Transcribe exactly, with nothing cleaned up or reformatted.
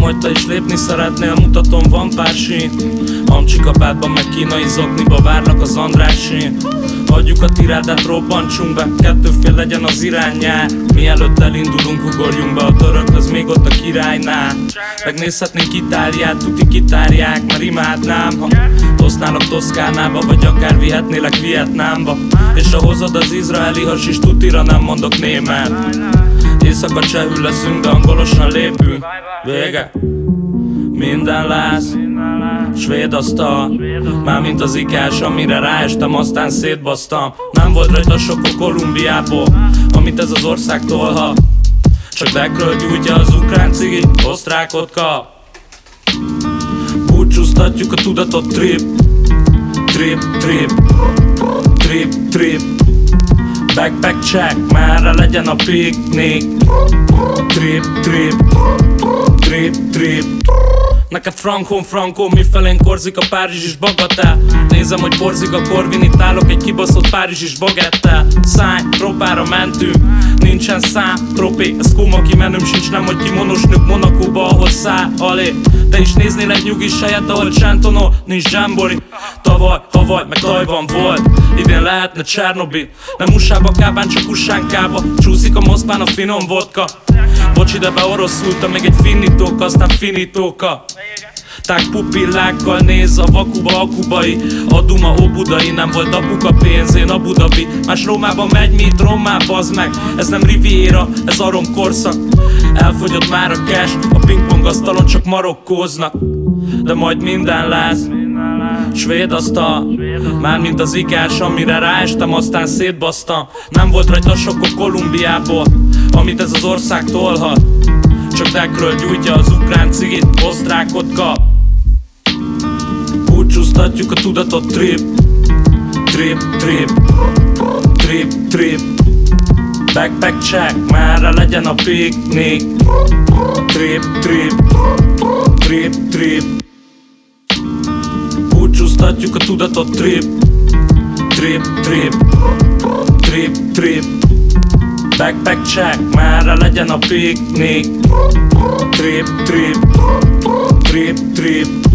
hogy te is lépni szeretnél, mutatom, van pár sín. Amcsikapádban meg kínai zokniba várlak az Andrássén. Hagyjuk a tirádát, robbantsunk be, kettőfél legyen az irányjár. Mielőtt elindulunk, ugorjunk be, a török az még ott a királynál. Megnézhetnénk Itáliát, tuti kitárják, mert imádnám, ha tosználok Toszkánába, vagy akár vihetnélek Vietnámba. És ha hozod az izraeli has is, tutira nem mondok német. Éjszaka csehül leszünk, de angolosan lépünk. Vége. Minden láz, svéd asztal, mármint az ikás, amire ráestem, aztán szétbasztam. Nem volt rajta sok a Kolumbiából, amit ez az ország tolhat. Csak dekről gyújtja az ukrán cigi, osztrákot kap. Búcsúztatjuk a tudatot, trip, trip, trip, trip, trip. Backpack check, merre legyen a piknik. Trip, trip, trip, trip. Neked Frankon, Frankon, mifelén Korzika, Párizs is Bagatel. Nézem, hogy porzik a korvin, itt állok egy kibaszott Párizs is bagettel. Száj, próbára mentünk, nincsen szám, tropé, ez kumaki menüm sincs, nem hogy kimonos nők Monakóba, ahol száll, alé. Te is néznél egy nyugis helyet, ahol Csentonó, nincs Zsambori. Tavaly, havaj, meg Tajvan volt, idén lehetne Csernobil. Nem u es á-ba, Kábán, csak Usánkába, csúszik a Moszkván a finom vodka. Bocs, ide beoroszultam, még egy finnitóka, aztán finitóka. Ták pupillákkal néz a vakuba, akubai. A Duma, Óbudai, nem volt apuka pénzén a Budabi. Más Rómában megy, mi itt Rommá, bazd meg. Ez nem Riviera, ez arom korszak. Elfogyott már a cash, a pingpong asztalon csak marokkóznak. De majd minden láz, svéd asztal, mármint az ikás, amire ráestem, aztán szétbasztam. Nem volt rajta sok a Kolumbiából, amit ez az ország tolhat. Csak dekről gyújtja az ukrán cigit, osztrákot kap. Búcsúztatjuk a tudatot, trip, trip, trip, trip, trip. Backpack check, merre legyen a piknik. Trip, trip, trip, trip. Búcsúztatjuk a tudatot, trip, trip, trip, trip, trip. Backpack check, merre legyen a piknik. Trip, trip, trip, trip.